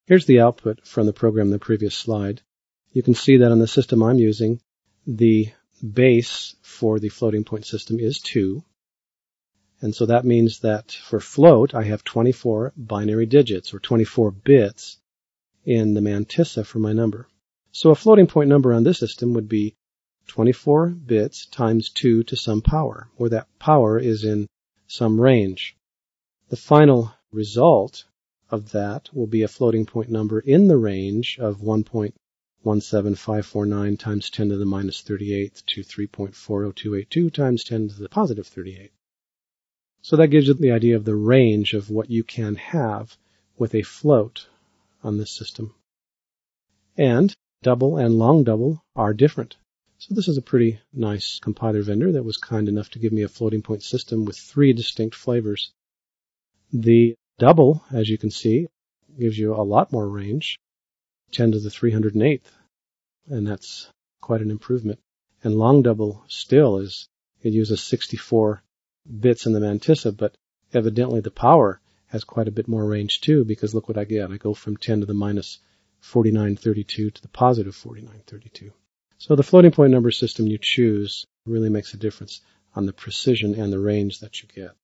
Here's the output from the program in the previous slide. You can see that on the system I'm using, the base for the floating point system is 2. And so that means that for float, I have 24 binary digits, or 24 bits, in the mantissa for my number. So a floating point number on this system would be 24 bits times 2 to some power, where that power is in some range. The final result of that will be a floating point number in the range of 1.17549 times 10 to the minus 38 to 3.40282 times 10 to the positive 38. So that gives you the idea of the range of what you can have with a float on this system. And double and long double are different. So this is a pretty nice compiler vendor that was kind enough to give me a floating point system with 3 distinct flavors. The double, as you can see, gives you a lot more range, 10 to the 308th, and that's quite an improvement. And long double still it uses 64 bits in the mantissa, but evidently the power has quite a bit more range too, because look what I get. I go from 10 to the minus 4932 to the positive 4932. So the floating point number system you choose really makes a difference on the precision and the range that you get.